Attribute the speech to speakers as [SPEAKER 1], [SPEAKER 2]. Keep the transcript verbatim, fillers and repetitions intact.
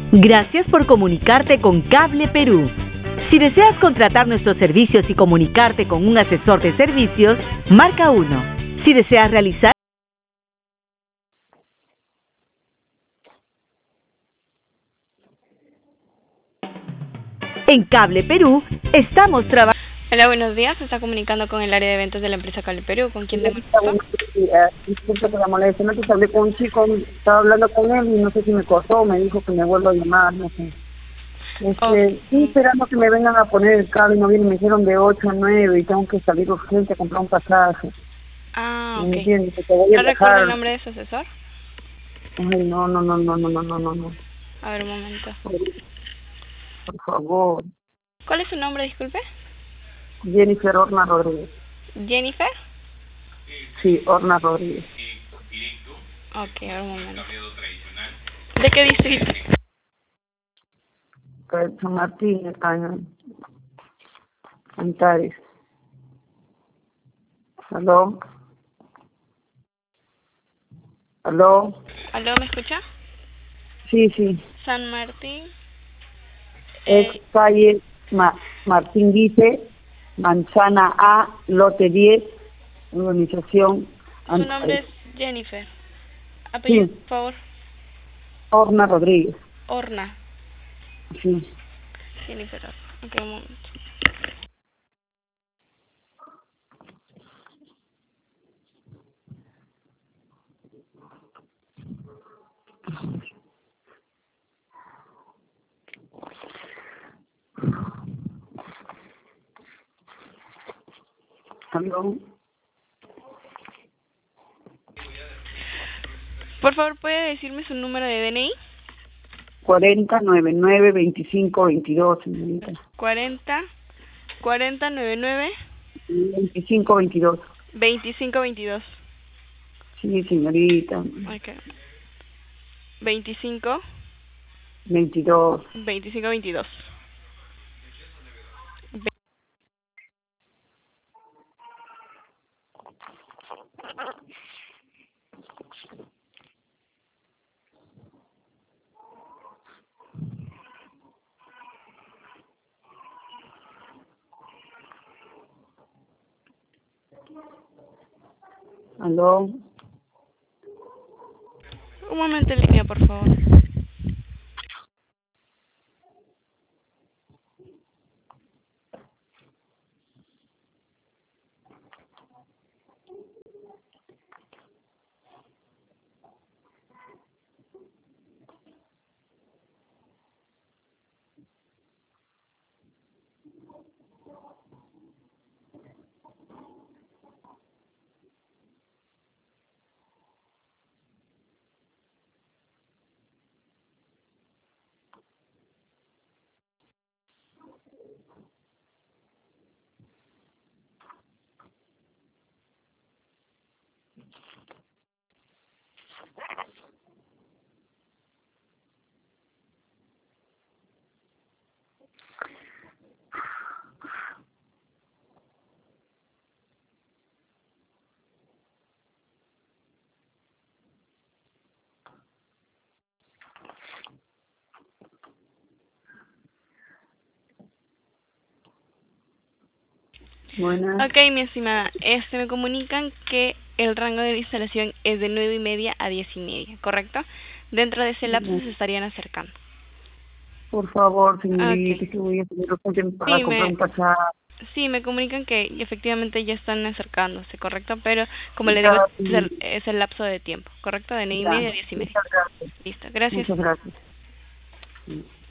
[SPEAKER 1] Gracias por comunicarte con Cable Perú. Si deseas contratar nuestros servicios y comunicarte con un asesor de servicios, marca uno. Si deseas realizar en Cable Perú, estamos trabajando.
[SPEAKER 2] Hola, buenos días. Se está comunicando con el área de eventos de la empresa Cable Perú. ¿Con quién tengo el
[SPEAKER 3] Está
[SPEAKER 2] gusto?
[SPEAKER 3] bueno, sí, eh, disculpe que la moleste, no te hablé con un chico, estaba hablando con él y no sé si me cortó, me dijo que me vuelva a llamar, no sé. Este,
[SPEAKER 2] Oh,
[SPEAKER 3] sí, esperando que me vengan a poner el cable y no vienen, me dijeron de ocho a nueve y tengo que salir urgente a comprar un pasaje.
[SPEAKER 2] ah,
[SPEAKER 3] ¿Me
[SPEAKER 2] ok.
[SPEAKER 3] entiendes? Que te voy a
[SPEAKER 2] ¿No recuerda el
[SPEAKER 3] dejar.
[SPEAKER 2] nombre de su asesor?
[SPEAKER 3] Ay, no, no, no, no, no, no, no, no, no.
[SPEAKER 2] A ver, un momento.
[SPEAKER 3] Por, por favor.
[SPEAKER 2] ¿Cuál es su nombre, disculpe?
[SPEAKER 3] Jennifer Orna Rodríguez.
[SPEAKER 2] ¿Jennifer?
[SPEAKER 3] Sí, Orna Rodríguez.
[SPEAKER 2] Ok, a ver, un momento. ¿De qué distrito?
[SPEAKER 3] Que San Martín, acá en Antares. ¿Aló? ¿Aló?
[SPEAKER 2] ¿Aló, me escucha?
[SPEAKER 3] Sí, sí.
[SPEAKER 2] San Martín.
[SPEAKER 3] Es
[SPEAKER 2] Eh,
[SPEAKER 3] calle Ma Martín Guise, Manzana A, lote diez, organización
[SPEAKER 2] su nombre
[SPEAKER 3] Antares.
[SPEAKER 2] es Jennifer. Apellido,
[SPEAKER 3] Sí,
[SPEAKER 2] por favor.
[SPEAKER 3] Orna Rodríguez.
[SPEAKER 2] Orna.
[SPEAKER 3] Sí.
[SPEAKER 2] Jennifer Orna. Ok, un momento.
[SPEAKER 3] ¿Aló?
[SPEAKER 2] Por favor, ¿puede decirme su número de D N I?
[SPEAKER 3] cuarenta, noventa y nueve, veinticinco, veintidós, señorita.
[SPEAKER 2] cuarenta, cuarenta, noventa y nueve,
[SPEAKER 3] veinticinco, veintidós.
[SPEAKER 2] veinticinco, veintidós.
[SPEAKER 3] Sí, señorita.
[SPEAKER 2] Ok. veinticinco,
[SPEAKER 3] veintidós.
[SPEAKER 2] veinticinco, veintidós.
[SPEAKER 3] ¿Aló?
[SPEAKER 2] Un momento en línea, por favor.
[SPEAKER 3] Buenas.
[SPEAKER 2] Ok, mi estimada. Este, me comunican que el rango de instalación es de nueve y media a diez y media, ¿correcto? Dentro de ese lapso se estarían acercando.
[SPEAKER 3] Por favor,
[SPEAKER 2] Ok.
[SPEAKER 3] señorita, que voy a tener urgente para
[SPEAKER 2] Sí,
[SPEAKER 3] comprar
[SPEAKER 2] me,
[SPEAKER 3] un pasaje.
[SPEAKER 2] sí, me comunican que efectivamente ya están acercándose, ¿correcto? Pero, como le digo,
[SPEAKER 3] Ya,
[SPEAKER 2] es el,
[SPEAKER 3] sí,
[SPEAKER 2] es el lapso de tiempo, ¿correcto? De nueve y
[SPEAKER 3] ya.
[SPEAKER 2] media a diez y media.
[SPEAKER 3] Muchas gracias.
[SPEAKER 2] Listo, gracias.
[SPEAKER 3] Muchas gracias. Sí.